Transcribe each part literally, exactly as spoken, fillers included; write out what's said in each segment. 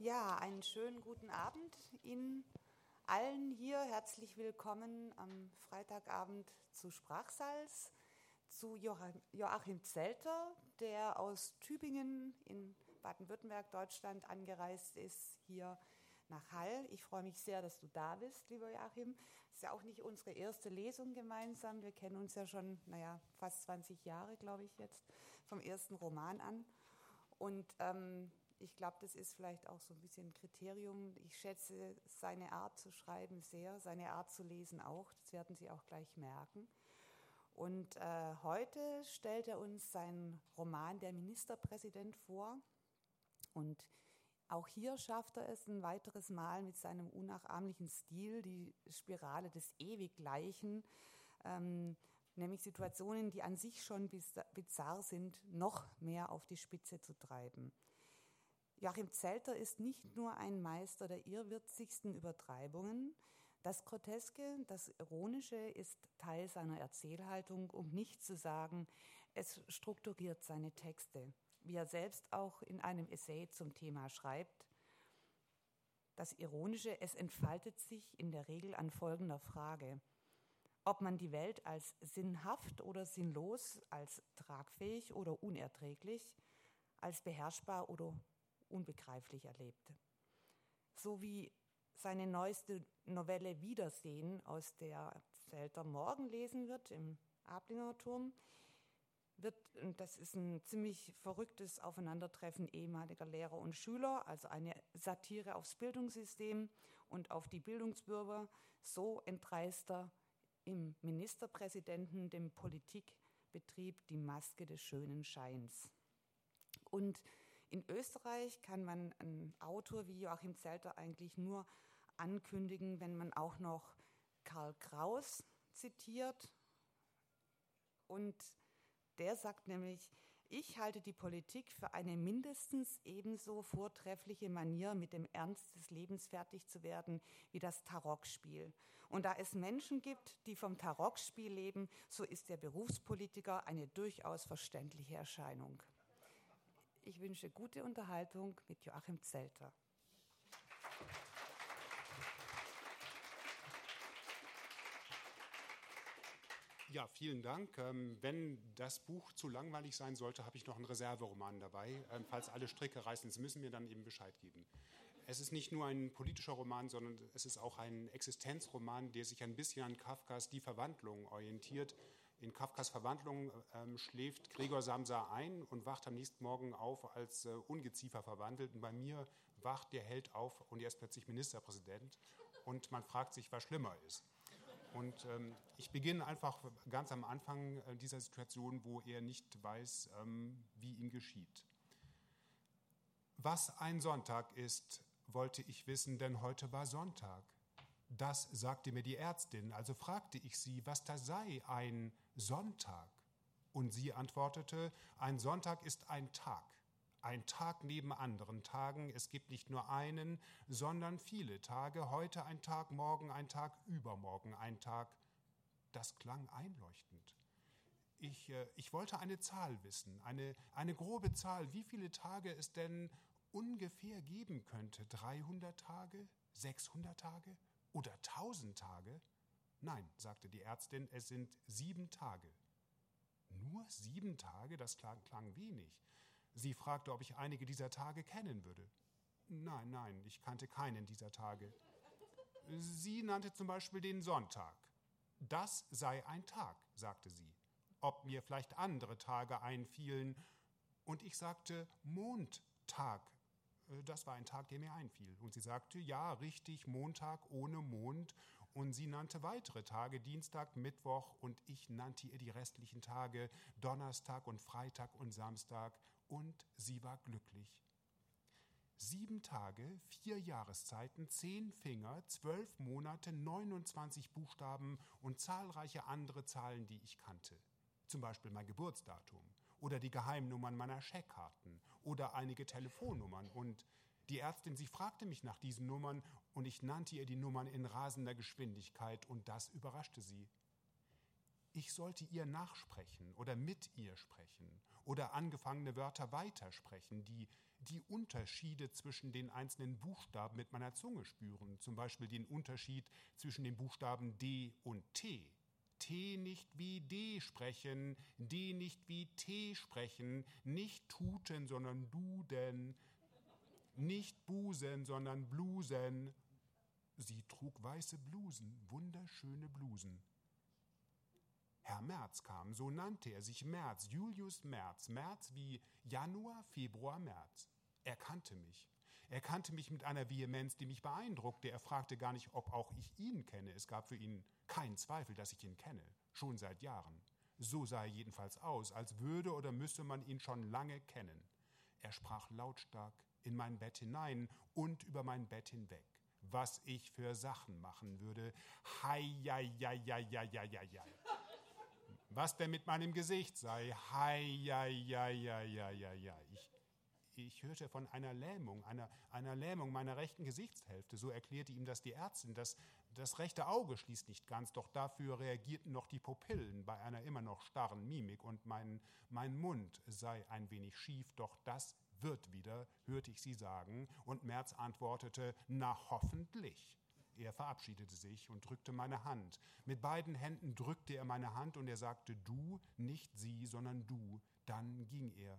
Ja, einen schönen guten Abend Ihnen allen hier. Herzlich willkommen am Freitagabend zu Sprachsalz, zu Joachim Zelter, der aus Tübingen in Baden-Württemberg, Deutschland, angereist ist, hier nach Hall. Ich freue mich sehr, dass du da bist, lieber Joachim. Es ist ja auch nicht unsere erste Lesung gemeinsam. Wir kennen uns ja schon, naja, fast zwanzig Jahre, glaube ich jetzt, vom ersten Roman an. Und ähm, ich glaube, das ist vielleicht auch so ein bisschen ein Kriterium. Ich schätze seine Art zu schreiben sehr, seine Art zu lesen auch. Das werden Sie auch gleich merken. Und äh, heute stellt er uns seinen Roman Der Ministerpräsident vor. Und auch hier schafft er es ein weiteres Mal mit seinem unnachahmlichen Stil, die Spirale des Ewiggleichen, ähm, nämlich Situationen, die an sich schon bizarr sind, noch mehr auf die Spitze zu treiben. Joachim Zelter ist nicht nur ein Meister der irrwitzigsten Übertreibungen. Das Groteske, das Ironische ist Teil seiner Erzählhaltung, um nicht zu sagen, es strukturiert seine Texte. Wie er selbst auch in einem Essay zum Thema schreibt, das Ironische, es entfaltet sich in der Regel an folgender Frage: Ob man die Welt als sinnhaft oder sinnlos, als tragfähig oder unerträglich, als beherrschbar oder unbegreiflich erlebt. So wie seine neueste Novelle Wiedersehen, aus der Zelter morgen lesen wird, im Ablinger Turm, wird, und das ist ein ziemlich verrücktes Aufeinandertreffen ehemaliger Lehrer und Schüler, also eine Satire aufs Bildungssystem und auf die Bildungsbürger, so entreißt er im Ministerpräsidenten, dem Politikbetrieb, die Maske des schönen Scheins. Und in Österreich kann man einen Autor wie Joachim Zelter eigentlich nur ankündigen, wenn man auch noch Karl Kraus zitiert. Und der sagt nämlich: Ich halte die Politik für eine mindestens ebenso vortreffliche Manier, mit dem Ernst des Lebens fertig zu werden, wie das Tarockspiel. Und da es Menschen gibt, die vom Tarockspiel leben, so ist der Berufspolitiker eine durchaus verständliche Erscheinung. Ich wünsche gute Unterhaltung mit Joachim Zelter. Ja, vielen Dank. Ähm, wenn das Buch zu langweilig sein sollte, habe ich noch einen Reserveroman dabei. Ähm, falls alle Stricke reißen, Sie müssen mir dann eben Bescheid geben. Es ist nicht nur ein politischer Roman, sondern es ist auch ein Existenzroman, der sich ein bisschen an Kafkas Die Verwandlung orientiert. In Kafkas Verwandlung ähm, schläft Gregor Samsa ein und wacht am nächsten Morgen auf als äh, Ungeziefer verwandelt. Und bei mir wacht der Held auf und er ist plötzlich Ministerpräsident. Und man fragt sich, was schlimmer ist. Und ähm, ich beginne einfach ganz am Anfang äh, dieser Situation, wo er nicht weiß, ähm, wie ihm geschieht. Was ein Sonntag ist, wollte ich wissen, denn heute war Sonntag. Das sagte mir die Ärztin, also fragte ich sie, was das sei, ein Sonntag. Und sie antwortete, ein Sonntag ist ein Tag, ein Tag neben anderen Tagen. Es gibt nicht nur einen, sondern viele Tage. Heute ein Tag, morgen ein Tag, übermorgen ein Tag. Das klang einleuchtend. Ich, äh, ich wollte eine Zahl wissen, eine, eine grobe Zahl, wie viele Tage es denn ungefähr geben könnte. dreihundert Tage, sechshundert Tage? Oder tausend Tage? Nein, sagte die Ärztin, es sind sieben Tage. Nur sieben Tage? Das klang, klang wenig. Sie fragte, ob ich einige dieser Tage kennen würde. Nein, nein, ich kannte keinen dieser Tage. Sie nannte zum Beispiel den Sonntag. Das sei ein Tag, sagte sie. Ob mir vielleicht andere Tage einfielen. Und ich sagte Montag. Das war ein Tag, der mir einfiel. Und sie sagte, ja, richtig, Montag ohne Mond. Und sie nannte weitere Tage, Dienstag, Mittwoch. Und ich nannte ihr die restlichen Tage, Donnerstag und Freitag und Samstag. Und sie war glücklich. Sieben Tage, vier Jahreszeiten, zehn Finger, zwölf Monate, neunundzwanzig Buchstaben und zahlreiche andere Zahlen, die ich kannte. Zum Beispiel mein Geburtsdatum oder die Geheimnummern meiner Scheckkarten oder einige Telefonnummern. Und die Ärztin, sie fragte mich nach diesen Nummern und ich nannte ihr die Nummern in rasender Geschwindigkeit und das überraschte sie. Ich sollte ihr nachsprechen oder mit ihr sprechen oder angefangene Wörter weitersprechen, die, die Unterschiede zwischen den einzelnen Buchstaben mit meiner Zunge spüren. Zum Beispiel den Unterschied zwischen den Buchstaben D und T. T nicht wie D sprechen, D nicht wie T sprechen, nicht tuten, sondern duden, nicht Busen, sondern Blusen. Sie trug weiße Blusen, wunderschöne Blusen. Herr Merz kam, so nannte er sich Merz, Julius Merz, Merz wie Januar, Februar, März. Er kannte mich. Er kannte mich mit einer Vehemenz, die mich beeindruckte. Er fragte gar nicht, ob auch ich ihn kenne. Es gab für ihn keinen Zweifel, dass ich ihn kenne, schon seit Jahren. So sah er jedenfalls aus, als würde oder müsse man ihn schon lange kennen. Er sprach lautstark in mein Bett hinein und über mein Bett hinweg, was ich für Sachen machen würde. Hei, jei, jei, jei, jei, jei, jei, jei. Was denn mit meinem Gesicht sei. Hei, jei, jei, jei, jei, jei, jei. Ich, ich hörte von einer Lähmung, einer, einer Lähmung meiner rechten Gesichtshälfte. So erklärte ihm das die Ärztin. Das, das rechte Auge schließt nicht ganz, doch dafür reagierten noch die Pupillen bei einer immer noch starren Mimik und mein, mein Mund sei ein wenig schief, doch das wird wieder, hörte ich sie sagen, und Merz antwortete, na hoffentlich. Er verabschiedete sich und drückte meine Hand. Mit beiden Händen drückte er meine Hand und er sagte, du, nicht sie, sondern du. Dann ging er.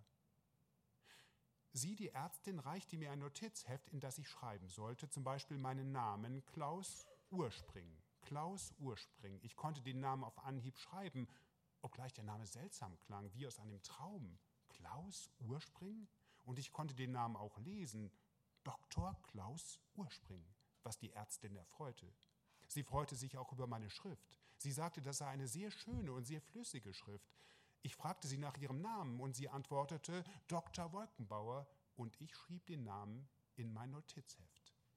Sie, die Ärztin, reichte mir ein Notizheft, in das ich schreiben sollte, zum Beispiel meinen Namen, Klaus Urspring. Klaus Urspring. Ich konnte den Namen auf Anhieb schreiben, obgleich der Name seltsam klang, wie aus einem Traum. Klaus Urspring? Und ich konnte den Namen auch lesen, Doktor Klaus Urspring, was die Ärztin erfreute. Sie freute sich auch über meine Schrift. Sie sagte, das sei eine sehr schöne und sehr flüssige Schrift. Ich fragte sie nach ihrem Namen und sie antwortete, Doktor Wolkenbauer, und ich schrieb den Namen in mein Notizheft.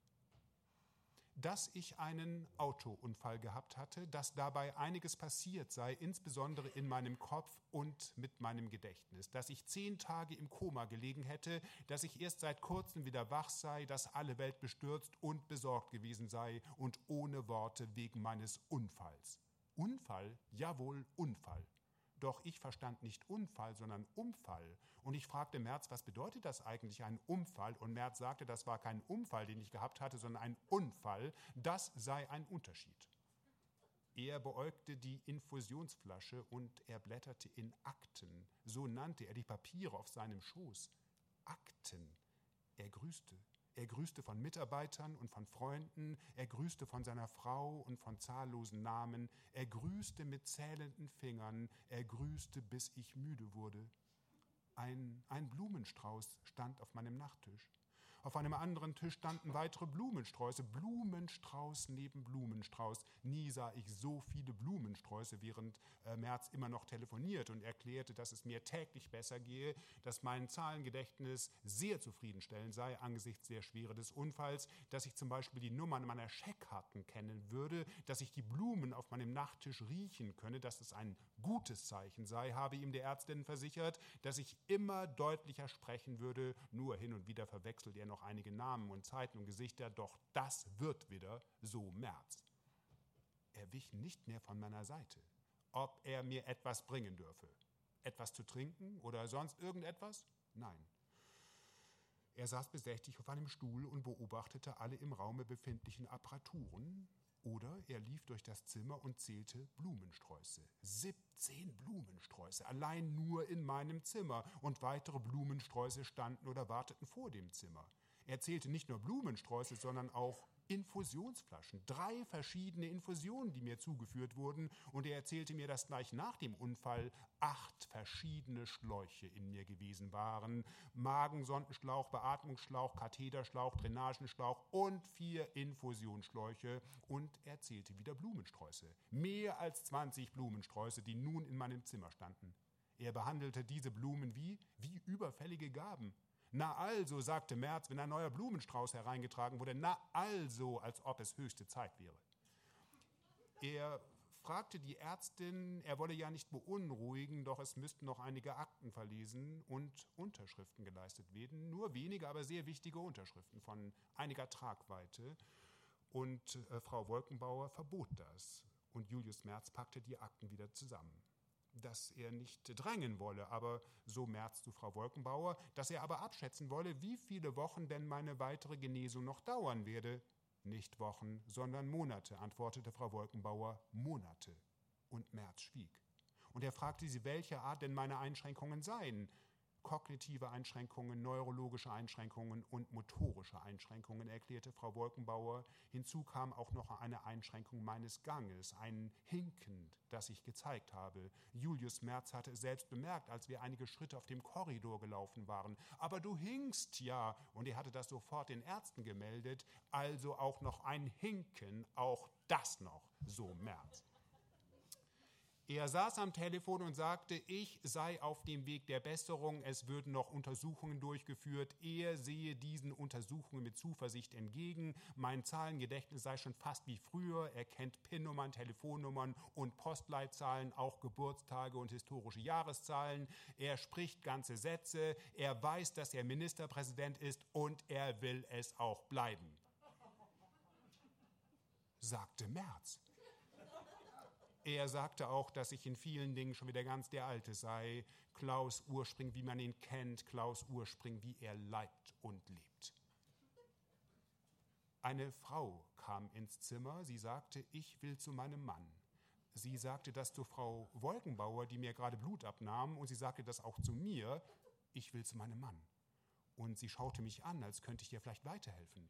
Dass ich einen Autounfall gehabt hatte, dass dabei einiges passiert sei, insbesondere in meinem Kopf und mit meinem Gedächtnis, dass ich zehn Tage im Koma gelegen hätte, dass ich erst seit kurzem wieder wach sei, dass alle Welt bestürzt und besorgt gewesen sei und ohne Worte wegen meines Unfalls. Unfall? Jawohl, Unfall. Doch ich verstand nicht Unfall, sondern Umfall. Und ich fragte Merz, was bedeutet das eigentlich, ein Unfall? Und Merz sagte, das war kein Unfall, den ich gehabt hatte, sondern ein Unfall. Das sei ein Unterschied. Er beäugte die Infusionsflasche und er blätterte in Akten. So nannte er die Papiere auf seinem Schoß. Akten. Er grüßte. Er grüßte von Mitarbeitern und von Freunden, er grüßte von seiner Frau und von zahllosen Namen, er grüßte mit zählenden Fingern, er grüßte, bis ich müde wurde. Ein, ein Blumenstrauß stand auf meinem Nachttisch. Auf einem anderen Tisch standen weitere Blumensträuße, Blumenstrauß neben Blumenstrauß. Nie sah ich so viele Blumensträuße, während äh, Merz immer noch telefoniert und erklärte, dass es mir täglich besser gehe, dass mein Zahlengedächtnis sehr zufriedenstellend sei angesichts der Schwere des Unfalls, dass ich zum Beispiel die Nummern meiner Scheckkarten kennen würde, dass ich die Blumen auf meinem Nachttisch riechen könne, dass es ein gutes Zeichen sei, habe ihm der Ärztin versichert, dass ich immer deutlicher sprechen würde, nur hin und wieder verwechselt er noch einige Namen und Zeiten und Gesichter, doch das wird wieder, so Merz. Er wich nicht mehr von meiner Seite, ob er mir etwas bringen dürfe. Etwas zu trinken oder sonst irgendetwas? Nein. Er saß bedächtig auf einem Stuhl und beobachtete alle im Raume befindlichen Apparaturen, oder er lief durch das Zimmer und zählte Blumensträuße. siebzehn Blumensträuße, allein nur in meinem Zimmer, und weitere Blumensträuße standen oder warteten vor dem Zimmer. Er zählte nicht nur Blumensträuße, sondern auch Infusionsflaschen, drei verschiedene Infusionen, die mir zugeführt wurden, und er erzählte mir, dass gleich nach dem Unfall acht verschiedene Schläuche in mir gewesen waren. Magensondenschlauch, Beatmungsschlauch, Katheterschlauch, Drainagenschlauch und vier Infusionsschläuche, und er erzählte wieder Blumensträuße. Mehr als zwanzig Blumensträuße, die nun in meinem Zimmer standen. Er behandelte diese Blumen wie, wie überfällige Gaben. Na also, sagte Merz, wenn ein neuer Blumenstrauß hereingetragen wurde, na also, als ob es höchste Zeit wäre. Er fragte die Ärztin, er wolle ja nicht beunruhigen, doch es müssten noch einige Akten verlesen und Unterschriften geleistet werden, nur wenige, aber sehr wichtige Unterschriften von einiger Tragweite. Und äh, Frau Wolkenbauer verbot das, und Julius Merz packte die Akten wieder zusammen. dass er nicht drängen wolle, aber so Merz zu Frau Wolkenbauer, dass er aber abschätzen wolle, wie viele Wochen denn meine weitere Genesung noch dauern werde. Nicht Wochen, sondern Monate, antwortete Frau Wolkenbauer, Monate. Und Merz schwieg. Und er fragte sie, welche Art denn meine Einschränkungen seien. Kognitive Einschränkungen, neurologische Einschränkungen und motorische Einschränkungen, erklärte Frau Wolkenbauer. Hinzu kam auch noch eine Einschränkung meines Ganges, ein Hinken, das ich gezeigt habe. Julius Merz hatte es selbst bemerkt, als wir einige Schritte auf dem Korridor gelaufen waren. Aber du hinkst ja, und er hatte das sofort den Ärzten gemeldet, also auch noch ein Hinken, auch das noch, so Merz. Er saß am Telefon und sagte, ich sei auf dem Weg der Besserung, es würden noch Untersuchungen durchgeführt, er sehe diesen Untersuchungen mit Zuversicht entgegen, mein Zahlengedächtnis sei schon fast wie früher, er kennt P I N-Nummern, Telefonnummern und Postleitzahlen, auch Geburtstage und historische Jahreszahlen, er spricht ganze Sätze, er weiß, dass er Ministerpräsident ist und er will es auch bleiben, sagte Merz. Er sagte auch, dass ich in vielen Dingen schon wieder ganz der Alte sei. Klaus Urspring, wie man ihn kennt, Klaus Urspring, wie er leibt und lebt. Eine Frau kam ins Zimmer, sie sagte, ich will zu meinem Mann. Sie sagte das zu Frau Wolkenbauer, die mir gerade Blut abnahm, und sie sagte das auch zu mir, ich will zu meinem Mann. Und sie schaute mich an, als könnte ich ihr vielleicht weiterhelfen.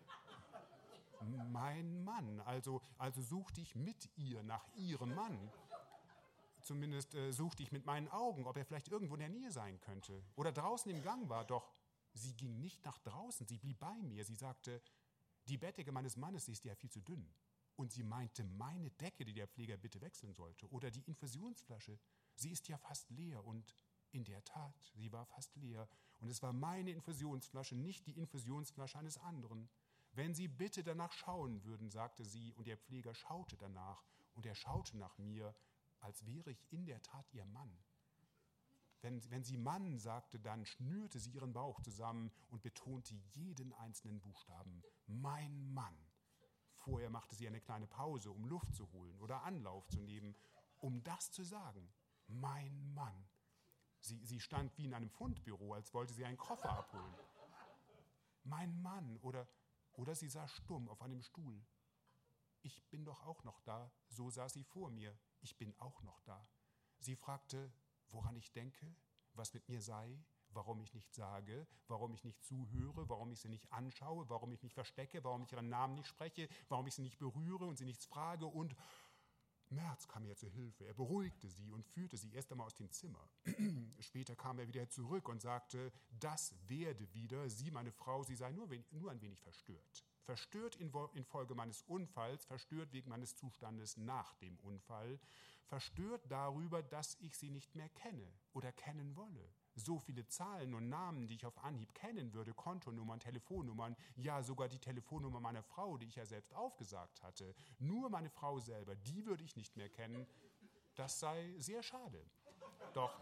Mein Mann, also, also suchte ich mit ihr nach ihrem Mann. Zumindest äh, suchte ich mit meinen Augen, ob er vielleicht irgendwo in der Nähe sein könnte. Oder draußen im Gang war, doch sie ging nicht nach draußen, sie blieb bei mir. Sie sagte, die Bettdecke meines Mannes ist ja viel zu dünn. Und sie meinte, meine Decke, die der Pfleger bitte wechseln sollte. Oder die Infusionsflasche, sie ist ja fast leer. Und in der Tat, sie war fast leer. Und es war meine Infusionsflasche, nicht die Infusionsflasche eines anderen. Wenn Sie bitte danach schauen würden, sagte sie, und der Pfleger schaute danach, und er schaute nach mir, als wäre ich in der Tat ihr Mann. Wenn, wenn sie Mann sagte, dann schnürte sie ihren Bauch zusammen und betonte jeden einzelnen Buchstaben. Mein Mann. Vorher machte sie eine kleine Pause, um Luft zu holen oder Anlauf zu nehmen, um das zu sagen. Mein Mann. Sie, sie stand wie in einem Fundbüro, als wollte sie einen Koffer abholen. Mein Mann oder... Oder sie saß stumm auf einem Stuhl. Ich bin doch auch noch da, so saß sie vor mir. Ich bin auch noch da. Sie fragte, woran ich denke, was mit mir sei, warum ich nicht sage, warum ich nicht zuhöre, warum ich sie nicht anschaue, warum ich mich verstecke, warum ich ihren Namen nicht spreche, warum ich sie nicht berühre und sie nichts frage. Und Merz kam ihr zu Hilfe. Er beruhigte sie und führte sie erst einmal aus dem Zimmer. Später kam er wieder zurück und sagte, das werde wieder, sie, meine Frau, sie sei nur, nur ein wenig verstört. Verstört infolge meines Unfalls, verstört wegen meines Zustandes nach dem Unfall, verstört darüber, dass ich sie nicht mehr kenne oder kennen wolle. So viele Zahlen und Namen, die ich auf Anhieb kennen würde, Kontonummern, Telefonnummern, ja sogar die Telefonnummer meiner Frau, die ich ja selbst aufgesagt hatte. Nur meine Frau selber, die würde ich nicht mehr kennen. Das sei sehr schade. Doch,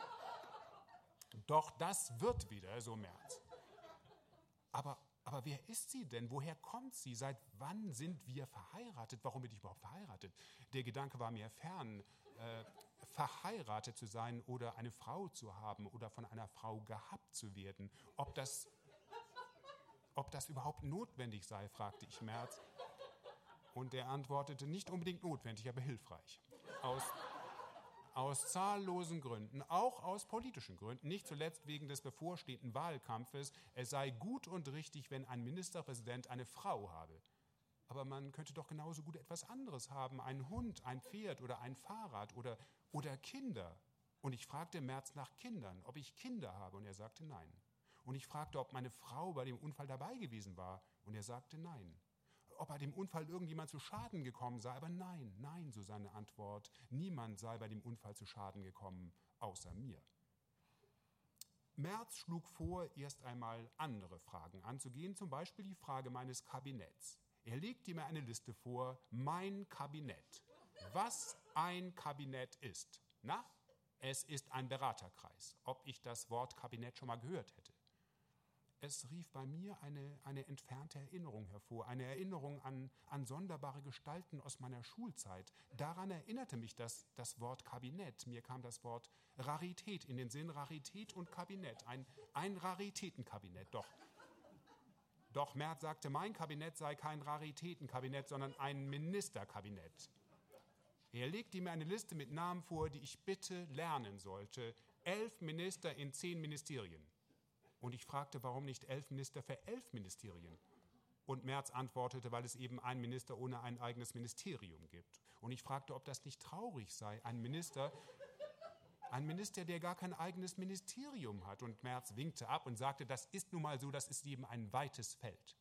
doch das wird wieder, so Merz. Aber, aber wer ist sie denn? Woher kommt sie? Seit wann sind wir verheiratet? Warum bin ich überhaupt verheiratet? Der Gedanke war mir fern. Äh, verheiratet zu sein oder eine Frau zu haben oder von einer Frau gehabt zu werden. Ob das, ob das überhaupt notwendig sei, fragte ich Merz. Und er antwortete, nicht unbedingt notwendig, aber hilfreich. Aus, aus zahllosen Gründen, auch aus politischen Gründen, nicht zuletzt wegen des bevorstehenden Wahlkampfes. Es sei gut und richtig, wenn ein Ministerpräsident eine Frau habe. Aber man könnte doch genauso gut etwas anderes haben, einen Hund, ein Pferd oder ein Fahrrad oder, oder Kinder. Und ich fragte Merz nach Kindern, ob ich Kinder habe, und er sagte nein. Und ich fragte, ob meine Frau bei dem Unfall dabei gewesen war, und er sagte nein. Ob bei dem Unfall irgendjemand zu Schaden gekommen sei, aber nein, nein, so seine Antwort. Niemand sei bei dem Unfall zu Schaden gekommen, außer mir. Merz schlug vor, erst einmal andere Fragen anzugehen, zum Beispiel die Frage meines Kabinetts. Er legte mir eine Liste vor, mein Kabinett. Was ein Kabinett ist. Na, es ist ein Beraterkreis. Ob ich das Wort Kabinett schon mal gehört hätte. Es rief bei mir eine, eine entfernte Erinnerung hervor, eine Erinnerung an, an sonderbare Gestalten aus meiner Schulzeit. Daran erinnerte mich das, das Wort Kabinett. Mir kam das Wort Rarität in den Sinn, Rarität und Kabinett, ein, ein Raritätenkabinett. Doch, doch Merz sagte, mein Kabinett sei kein Raritätenkabinett, sondern ein Ministerkabinett. Er legte mir eine Liste mit Namen vor, die ich bitte lernen sollte. Elf Minister in zehn Ministerien. Und ich fragte, warum nicht elf Minister für elf Ministerien? Und Merz antwortete, weil es eben einen Minister ohne ein eigenes Ministerium gibt. Und ich fragte, ob das nicht traurig sei, ein Minister, ein Minister, der gar kein eigenes Ministerium hat. Und Merz winkte ab und sagte, das ist nun mal so, das ist eben ein weites Feld.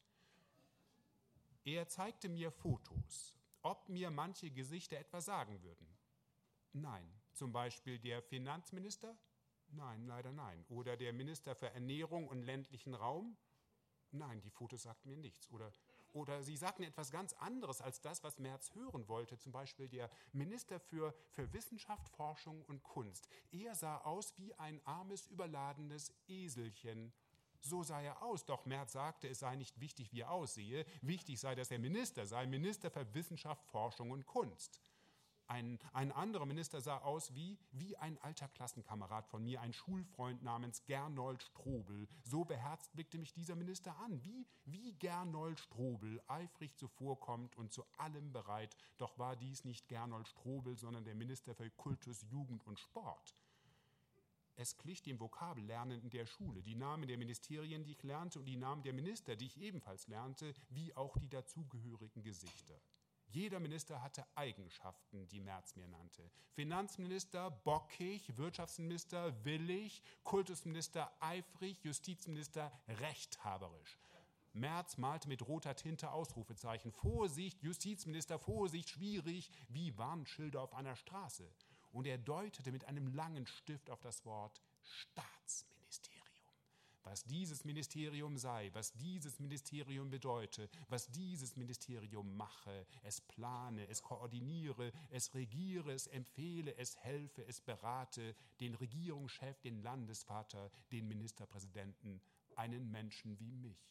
Er zeigte mir Fotos, ob mir manche Gesichter etwas sagen würden. Nein, zum Beispiel der Finanzminister? Nein, leider nein. Oder der Minister für Ernährung und ländlichen Raum? Nein, die Fotos sagten mir nichts. Oder, oder sie sagten etwas ganz anderes als das, was Merz hören wollte. Zum Beispiel der Minister für, für Wissenschaft, Forschung und Kunst. Er sah aus wie ein armes, überladenes Eselchen. So sah er aus. Doch Merz sagte, es sei nicht wichtig, wie er aussehe. Wichtig sei, dass er Minister sei. Minister für Wissenschaft, Forschung und Kunst. Ein, ein anderer Minister sah aus wie, wie ein alter Klassenkamerad von mir, ein Schulfreund namens Gernot Strobel. So beherzt blickte mich dieser Minister an, wie, wie Gernot Strobel, eifrig zuvorkommt und zu allem bereit. Doch war dies nicht Gernot Strobel, sondern der Minister für Kultus, Jugend und Sport. Es glich dem Vokabellernen in der Schule, die Namen der Ministerien, die ich lernte, und die Namen der Minister, die ich ebenfalls lernte, wie auch die dazugehörigen Gesichter. Jeder Minister hatte Eigenschaften, die Merz mir nannte. Finanzminister bockig, Wirtschaftsminister willig, Kultusminister eifrig, Justizminister rechthaberisch. Merz malte mit roter Tinte Ausrufezeichen. Vorsicht, Justizminister, Vorsicht, schwierig, wie Warnschilder auf einer Straße. Und er deutete mit einem langen Stift auf das Wort Staatsministerium. Was dieses Ministerium sei, was dieses Ministerium bedeute, was dieses Ministerium mache, es plane, es koordiniere, es regiere, es empfehle, es helfe, es berate, den Regierungschef, den Landesvater, den Ministerpräsidenten, einen Menschen wie mich.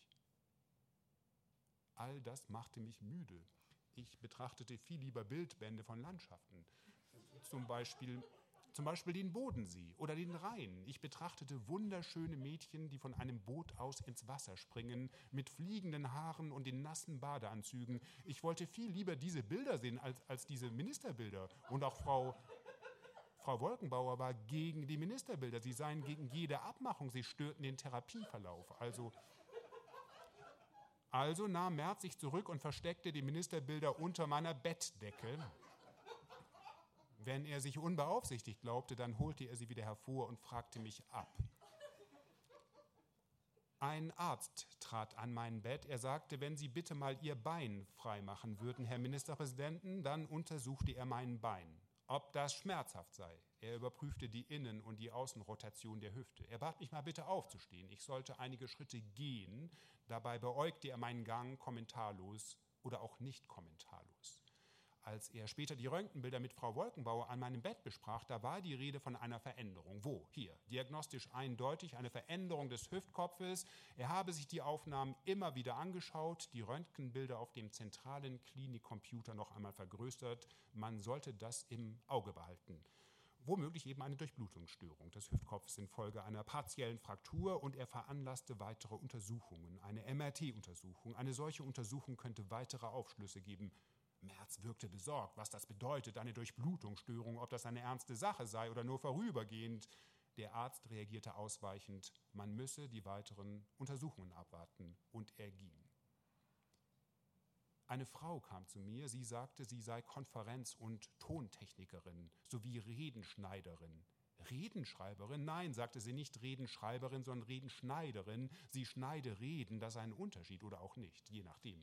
All das machte mich müde. Ich betrachtete viel lieber Bildbände von Landschaften, zum Beispiel Zum Beispiel den Bodensee oder den Rhein. Ich betrachtete wunderschöne Mädchen, die von einem Boot aus ins Wasser springen, mit fliegenden Haaren und in nassen Badeanzügen. Ich wollte viel lieber diese Bilder sehen als, als diese Ministerbilder. Und auch Frau, Frau Wolkenbauer war gegen die Ministerbilder. Sie seien gegen jede Abmachung. Sie störten den Therapieverlauf. Also, also nahm Merz sich zurück und versteckte die Ministerbilder unter meiner Bettdecke. Wenn er sich unbeaufsichtigt glaubte, dann holte er sie wieder hervor und fragte mich ab. Ein Arzt trat an mein Bett. Er sagte, wenn Sie bitte mal Ihr Bein freimachen würden, Herr Ministerpräsidenten, dann untersuchte er mein Bein, ob das schmerzhaft sei. Er überprüfte die Innen- und die Außenrotation der Hüfte. Er bat mich mal bitte aufzustehen. Ich sollte einige Schritte gehen. Dabei beäugte er meinen Gang kommentarlos oder auch nicht kommentarlos. Als er später die Röntgenbilder mit Frau Wolkenbauer an meinem Bett besprach, da war die Rede von einer Veränderung. Wo? Hier. Diagnostisch eindeutig eine Veränderung des Hüftkopfes. Er habe sich die Aufnahmen immer wieder angeschaut, die Röntgenbilder auf dem zentralen Klinikcomputer noch einmal vergrößert. Man sollte das im Auge behalten. Womöglich eben eine Durchblutungsstörung des Hüftkopfes infolge einer partiellen Fraktur, und er veranlasste weitere Untersuchungen, eine M R T-Untersuchung. Eine solche Untersuchung könnte weitere Aufschlüsse geben. Merz wirkte besorgt, was das bedeutet, eine Durchblutungsstörung, ob das eine ernste Sache sei oder nur vorübergehend. Der Arzt reagierte ausweichend, man müsse die weiteren Untersuchungen abwarten, und er ging. Eine Frau kam zu mir, sie sagte, sie sei Konferenz- und Tontechnikerin sowie Redenschneiderin. Redenschreiberin? Nein, sagte sie, nicht Redenschreiberin, sondern Redenschneiderin. Sie schneide Reden, das sei ein Unterschied oder auch nicht, je nachdem.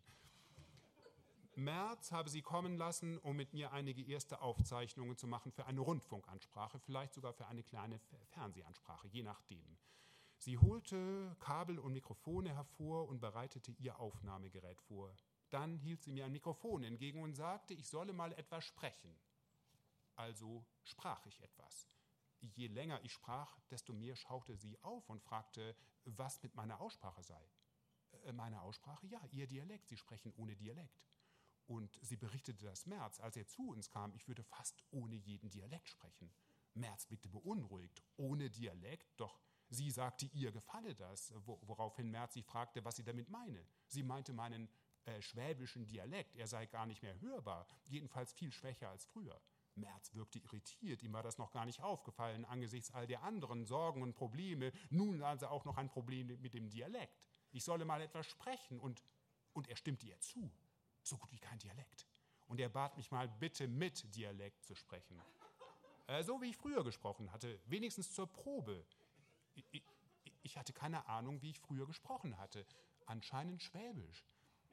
Merz habe sie kommen lassen, um mit mir einige erste Aufzeichnungen zu machen für eine Rundfunkansprache, vielleicht sogar für eine kleine Fernsehansprache, je nachdem. Sie holte Kabel und Mikrofone hervor und bereitete ihr Aufnahmegerät vor. Dann hielt sie mir ein Mikrofon entgegen und sagte, ich solle mal etwas sprechen. Also sprach ich etwas. je länger ich sprach, desto mehr schaute sie auf und fragte, was mit meiner Aussprache sei. Äh, meine Aussprache? Ja, Ihr Dialekt, Sie sprechen ohne Dialekt. Und sie berichtete das Merz, als er zu uns kam, ich würde fast ohne jeden Dialekt sprechen. Merz blickte beunruhigt, ohne Dialekt, doch sie sagte, ihr gefalle das, woraufhin Merz sie fragte, was sie damit meine. Sie meinte meinen äh, schwäbischen Dialekt, er sei gar nicht mehr hörbar, jedenfalls viel schwächer als früher. Merz wirkte irritiert, ihm war das noch gar nicht aufgefallen, angesichts all der anderen Sorgen und Probleme, nun also auch noch ein Problem mit dem Dialekt. Ich solle mal etwas sprechen und, und er stimmte ihr zu, so gut wie kein Dialekt. Und er bat mich mal bitte mit Dialekt zu sprechen. Äh, so wie ich früher gesprochen hatte, wenigstens zur Probe. Ich, ich, ich hatte keine Ahnung, wie ich früher gesprochen hatte, anscheinend Schwäbisch.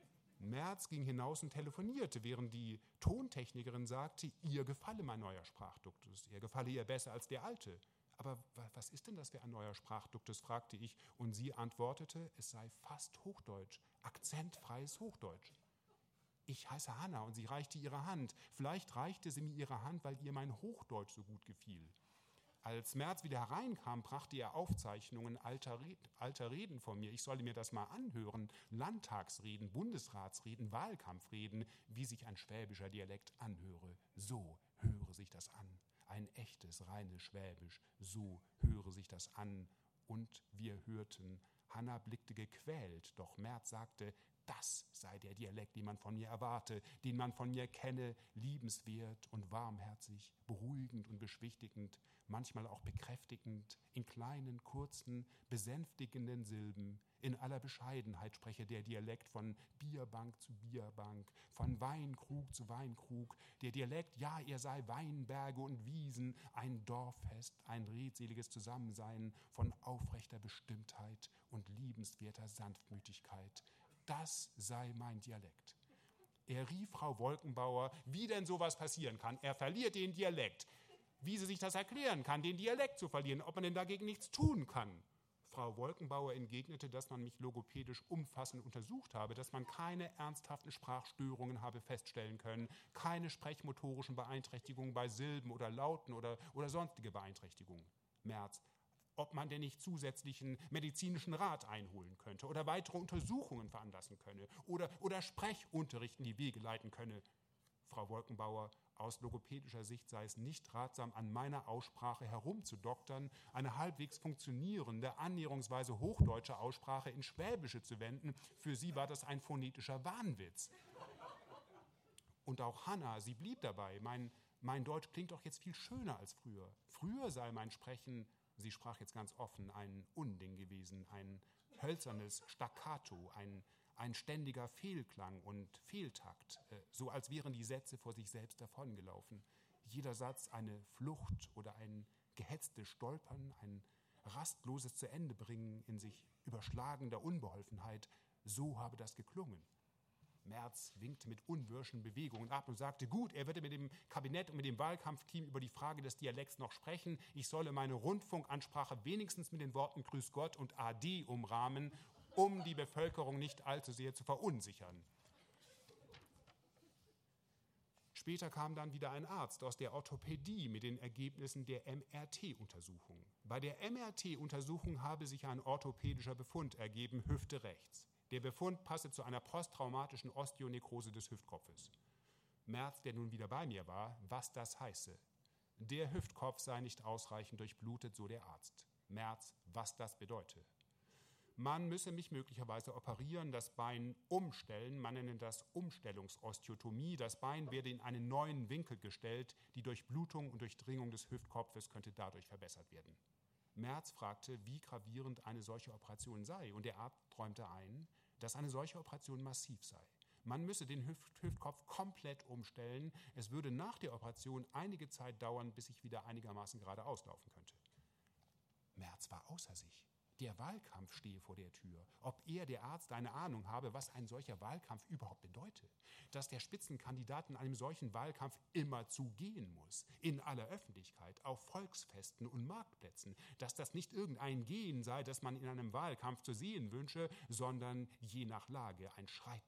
Merz ging hinaus und telefonierte, während die Tontechnikerin sagte, ihr gefalle mein neuer Sprachduktus, er gefalle ihr besser als der alte. Aber was ist denn das für ein neuer Sprachduktus, fragte ich, und sie antwortete, es sei fast Hochdeutsch, akzentfreies Hochdeutsch. Ich heiße Hanna und sie reichte ihre Hand. Vielleicht reichte sie mir ihre Hand, weil ihr mein Hochdeutsch so gut gefiel. Als Merz wieder hereinkam, brachte er Aufzeichnungen alter, Red, alter Reden von mir. Ich solle mir das mal anhören. Landtagsreden, Bundesratsreden, Wahlkampfreden, wie sich ein schwäbischer Dialekt anhöre. So höre sich das an. Ein echtes, reines Schwäbisch. So höre sich das an. Und wir hörten, Hanna blickte gequält, doch Merz sagte, das sei der Dialekt, den man von mir erwarte, den man von mir kenne, liebenswert und warmherzig, beruhigend und beschwichtigend, manchmal auch bekräftigend, in kleinen, kurzen, besänftigenden Silben. In aller Bescheidenheit spreche der Dialekt von Bierbank zu Bierbank, von Weinkrug zu Weinkrug. Der Dialekt, ja, er sei Weinberge und Wiesen, ein Dorffest, ein redseliges Zusammensein von aufrechter Bestimmtheit und liebenswerter Sanftmütigkeit. Das sei mein Dialekt. Er rief Frau Wolkenbauer, wie denn sowas passieren kann. Er verliert den Dialekt. Wie sie sich das erklären kann, den Dialekt zu verlieren, ob man denn dagegen nichts tun kann. Frau Wolkenbauer entgegnete, dass man mich logopädisch umfassend untersucht habe, dass man keine ernsthaften Sprachstörungen habe feststellen können, keine sprechmotorischen Beeinträchtigungen bei Silben oder Lauten oder, oder sonstige Beeinträchtigungen. Merz, ob man denn nicht zusätzlichen medizinischen Rat einholen könnte oder weitere Untersuchungen veranlassen könne oder, oder Sprechunterricht in die Wege leiten könne. Frau Wolkenbauer, aus logopädischer Sicht sei es nicht ratsam, an meiner Aussprache herumzudoktern, eine halbwegs funktionierende, annäherungsweise hochdeutsche Aussprache in Schwäbische zu wenden. Für sie war das ein phonetischer Wahnwitz. Und auch Hanna, sie blieb dabei. Mein, mein Deutsch klingt doch jetzt viel schöner als früher. Früher sei mein Sprechen, sie sprach jetzt ganz offen, ein Unding gewesen, ein hölzernes Staccato, ein Ein ständiger Fehlklang und Fehltakt, so als wären die Sätze vor sich selbst davongelaufen. Jeder Satz eine Flucht oder ein gehetztes Stolpern, ein rastloses Zu-Ende-Bringen in sich überschlagender Unbeholfenheit, so habe das geklungen. Merz winkte mit unwirschen Bewegungen ab und sagte, gut, er würde mit dem Kabinett und mit dem Wahlkampfteam über die Frage des Dialekts noch sprechen. Ich solle meine Rundfunkansprache wenigstens mit den Worten Grüß Gott und Ade umrahmen, um die Bevölkerung nicht allzu sehr zu verunsichern. Später kam dann wieder ein Arzt aus der Orthopädie mit den Ergebnissen der M R T-Untersuchung. Bei der M R T-Untersuchung habe sich ein orthopädischer Befund ergeben, Hüfte rechts. Der Befund passe zu einer posttraumatischen Osteonekrose des Hüftkopfes. Merz, der nun wieder bei mir war, was das heiße. Der Hüftkopf sei nicht ausreichend durchblutet, so der Arzt. Merz, was das bedeute. Man müsse mich möglicherweise operieren, das Bein umstellen, man nenne das Umstellungsosteotomie. Das Bein werde in einen neuen Winkel gestellt, die Durchblutung und Durchdringung des Hüftkopfes könnte dadurch verbessert werden. Merz fragte, wie gravierend eine solche Operation sei, und der Arzt räumte ein, dass eine solche Operation massiv sei. Man müsse den Hüft- Hüftkopf komplett umstellen, es würde nach der Operation einige Zeit dauern, bis ich wieder einigermaßen gerade auslaufen könnte. Merz war außer sich. Der Wahlkampf stehe vor der Tür. Ob er, der Arzt, eine Ahnung habe, was ein solcher Wahlkampf überhaupt bedeute. Dass der Spitzenkandidat in einem solchen Wahlkampf immer zugehen muss. In aller Öffentlichkeit, auf Volksfesten und Marktplätzen. Dass das nicht irgendein Gehen sei, das man in einem Wahlkampf zu sehen wünsche, sondern je nach Lage ein Schreiten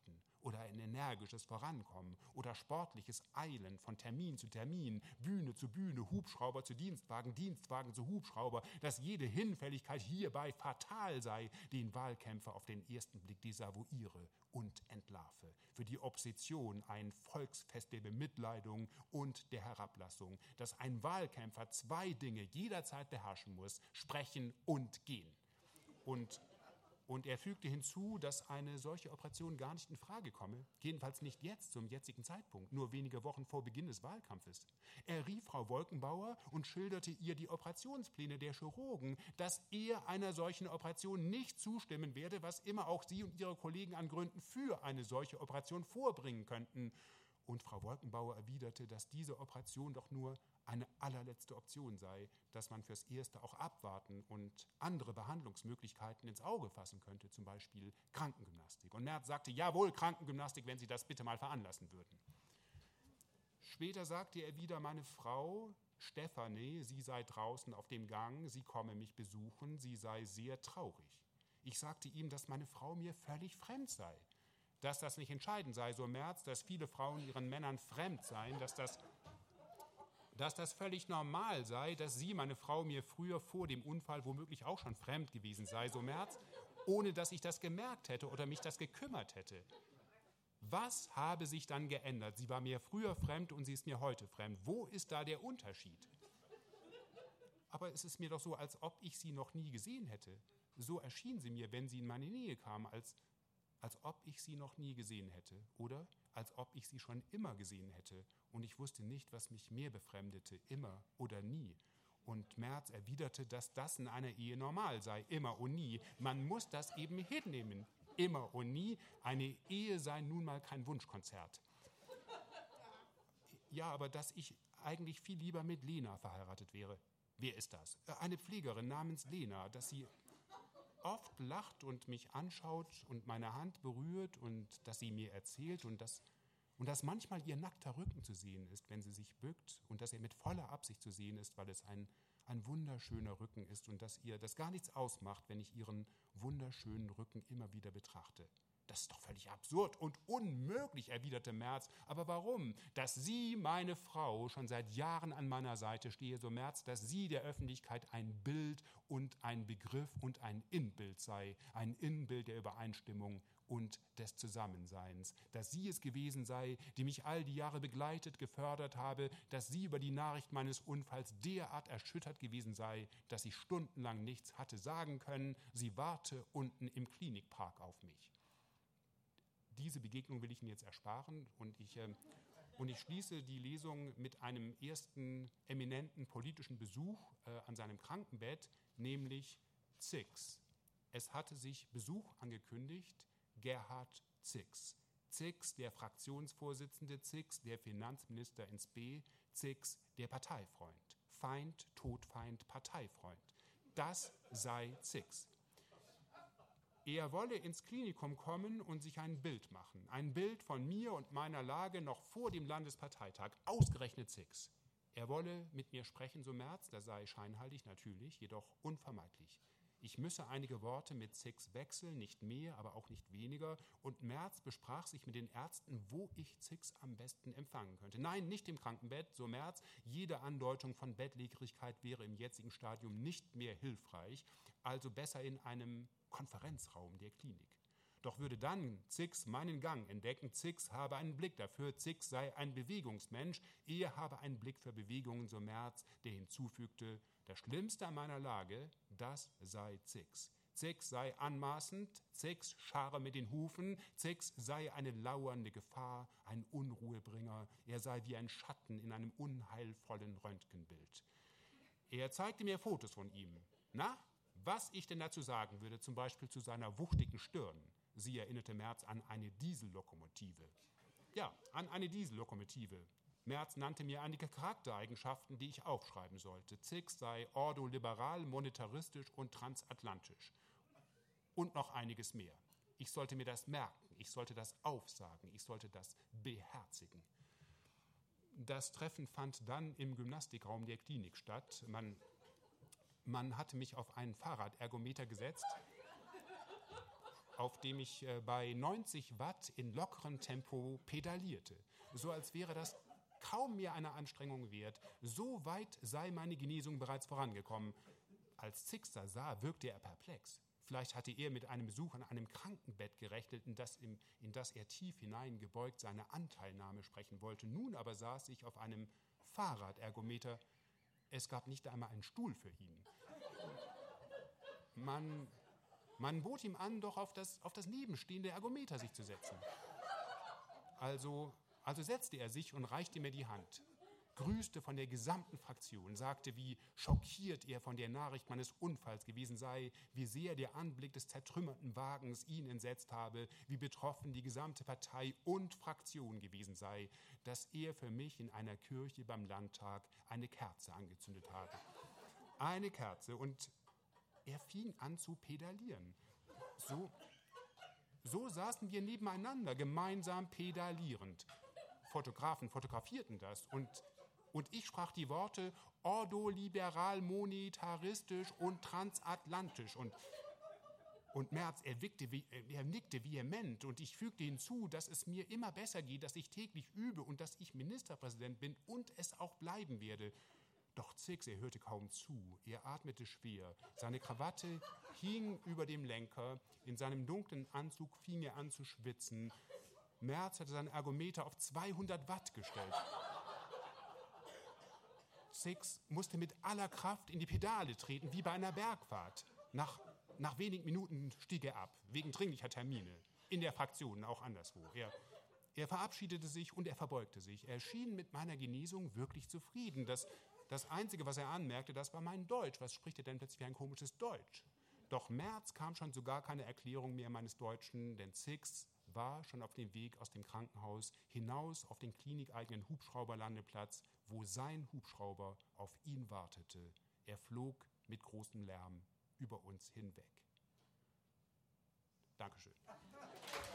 oder ein energisches Vorankommen oder sportliches Eilen von Termin zu Termin, Bühne zu Bühne, Hubschrauber zu Dienstwagen, Dienstwagen zu Hubschrauber, dass jede Hinfälligkeit hierbei fatal sei, den Wahlkämpfer auf den ersten Blick desavouiere und entlarve. Für die Opposition ein Volksfest der Bemitleidung und der Herablassung, dass ein Wahlkämpfer zwei Dinge jederzeit beherrschen muss, sprechen und gehen. Und Und er fügte hinzu, dass eine solche Operation gar nicht in Frage komme, jedenfalls nicht jetzt, zum jetzigen Zeitpunkt, nur wenige Wochen vor Beginn des Wahlkampfes. Er rief Frau Wolkenbauer und schilderte ihr die Operationspläne der Chirurgen, dass er einer solchen Operation nicht zustimmen werde, was immer auch sie und ihre Kollegen an Gründen für eine solche Operation vorbringen könnten. Und Frau Wolkenbauer erwiderte, dass diese Operation doch nur eine allerletzte Option sei, dass man fürs Erste auch abwarten und andere Behandlungsmöglichkeiten ins Auge fassen könnte, zum Beispiel Krankengymnastik. Und Merz sagte, jawohl, Krankengymnastik, wenn Sie das bitte mal veranlassen würden. Später sagte er wieder, meine Frau Stefanie, sie sei draußen auf dem Gang, sie komme mich besuchen, sie sei sehr traurig. Ich sagte ihm, dass meine Frau mir völlig fremd sei, dass das nicht entscheidend sei, so Merz, dass viele Frauen ihren Männern fremd seien, dass das dass das völlig normal sei, dass sie, meine Frau, mir früher vor dem Unfall womöglich auch schon fremd gewesen sei, so Merz, ohne dass ich das gemerkt hätte oder mich das gekümmert hätte. Was habe sich dann geändert? Sie war mir früher fremd und sie ist mir heute fremd. Wo ist da der Unterschied? Aber es ist mir doch so, als ob ich sie noch nie gesehen hätte. So erschien sie mir, wenn sie in meine Nähe kam, als, als ob ich sie noch nie gesehen hätte, oder als ob ich sie schon immer gesehen hätte. Und ich wusste nicht, was mich mehr befremdete, immer oder nie. Und Merz erwiderte, dass das in einer Ehe normal sei, immer und nie. Man muss das eben hinnehmen, immer und nie. Eine Ehe sei nun mal kein Wunschkonzert. Ja, aber dass ich eigentlich viel lieber mit Lena verheiratet wäre. Wer ist das? Eine Pflegerin namens Lena, dass sie oft lacht und mich anschaut und meine Hand berührt und dass sie mir erzählt und dass, und dass manchmal ihr nackter Rücken zu sehen ist, wenn sie sich bückt und dass er mit voller Absicht zu sehen ist, weil es ein, ein wunderschöner Rücken ist und dass ihr das gar nichts ausmacht, wenn ich ihren wunderschönen Rücken immer wieder betrachte. Das ist doch völlig absurd und unmöglich, erwiderte Merz. Aber warum? Dass sie, meine Frau, schon seit Jahren an meiner Seite stehe, so Merz, dass sie der Öffentlichkeit ein Bild und ein Begriff und ein Inbild sei, ein Inbild der Übereinstimmung und des Zusammenseins, dass sie es gewesen sei, die mich all die Jahre begleitet, gefördert habe, dass sie über die Nachricht meines Unfalls derart erschüttert gewesen sei, dass ich stundenlang nichts hatte sagen können, sie warte unten im Klinikpark auf mich. Diese Begegnung will ich Ihnen jetzt ersparen und ich, äh, und ich schließe die Lesung mit einem ersten eminenten politischen Besuch äh, an seinem Krankenbett, nämlich Zix. Es hatte sich Besuch angekündigt, Gerhard Zix. Zix, der Fraktionsvorsitzende, Zix, der Finanzminister ins B, Zix, der Parteifreund. Feind, Todfeind, Parteifreund. Das sei Zix. Er wolle ins Klinikum kommen und sich ein Bild machen. Ein Bild von mir und meiner Lage noch vor dem Landesparteitag. Ausgerechnet Zix. Er wolle mit mir sprechen, so Merz, das sei scheinheilig natürlich, jedoch unvermeidlich. Ich müsse einige Worte mit Zix wechseln, nicht mehr, aber auch nicht weniger. Und Merz besprach sich mit den Ärzten, wo ich Zix am besten empfangen könnte. Nein, nicht im Krankenbett, so Merz. Jede Andeutung von Bettlägerigkeit wäre im jetzigen Stadium nicht mehr hilfreich. Also besser in einem Konferenzraum der Klinik. Doch würde dann Zix meinen Gang entdecken, Zix habe einen Blick dafür, Zix sei ein Bewegungsmensch, er habe einen Blick für Bewegungen, so Merz, der hinzufügte, das Schlimmste an meiner Lage, das sei Zix. Zix sei anmaßend, Zix scharre mit den Hufen, Zix sei eine lauernde Gefahr, ein Unruhebringer, er sei wie ein Schatten in einem unheilvollen Röntgenbild. Er zeigte mir Fotos von ihm. Na, was ich denn dazu sagen würde, zum Beispiel zu seiner wuchtigen Stirn. Sie erinnerte Merz an eine Diesellokomotive. Ja, an eine Diesellokomotive. Merz nannte mir einige Charaktereigenschaften, die ich aufschreiben sollte. Zix sei ordoliberal, monetaristisch und transatlantisch. Und noch einiges mehr. Ich sollte mir das merken, ich sollte das aufsagen, ich sollte das beherzigen. Das Treffen fand dann im Gymnastikraum der Klinik statt. Man Man hatte mich auf einen Fahrradergometer gesetzt auf dem ich äh, bei neunzig Watt in lockerem Tempo pedalierte. So als wäre das kaum mehr eine Anstrengung wert. So weit sei meine Genesung bereits vorangekommen. Als Zixter sah, wirkte er perplex. Vielleicht hatte er mit einem Besuch an einem Krankenbett gerechnet, in das, im, in das er tief hineingebeugt seine Anteilnahme sprechen wollte. Nun aber saß ich auf einem Fahrradergometer. Es gab nicht einmal einen Stuhl für ihn. Man, man bot ihm an, doch auf das, auf das nebenstehende Ergometer sich zu setzen. Also, also setzte er sich und reichte mir die Hand, grüßte von der gesamten Fraktion, sagte, wie schockiert er von der Nachricht meines Unfalls gewesen sei, wie sehr der Anblick des zertrümmerten Wagens ihn entsetzt habe, wie betroffen die gesamte Partei und Fraktion gewesen sei, dass er für mich in einer Kirche beim Landtag eine Kerze angezündet habe. Eine Kerze, und er fing an zu pedalieren. So, so saßen wir nebeneinander, gemeinsam pedalierend. Fotografen fotografierten das und, und ich sprach die Worte ordoliberal, monetaristisch und transatlantisch. Und, und Merz, er, wickte, er nickte vehement und ich fügte hinzu, dass es mir immer besser geht, dass ich täglich übe und dass ich Ministerpräsident bin und es auch bleiben werde. Doch Zix, er hörte kaum zu, er atmete schwer, seine Krawatte hing über dem Lenker, in seinem dunklen Anzug fing er an zu schwitzen. Merz hatte sein Ergometer auf zweihundert Watt gestellt. Zix musste mit aller Kraft in die Pedale treten, wie bei einer Bergfahrt. Nach, nach wenigen Minuten stieg er ab, wegen dringlicher Termine, in der Fraktion, auch anderswo. Er, er verabschiedete sich und er verbeugte sich. Er schien mit meiner Genesung wirklich zufrieden. Das, das Einzige, was er anmerkte, das war mein Deutsch. Was spricht er denn plötzlich wie ein komisches Deutsch? Doch Merz kam schon zu gar keine Erklärung mehr meines Deutschen, denn Zix war schon auf dem Weg aus dem Krankenhaus hinaus auf den klinikeigenen Hubschrauberlandeplatz, wo sein Hubschrauber auf ihn wartete. Er flog mit großem Lärm über uns hinweg. Dankeschön.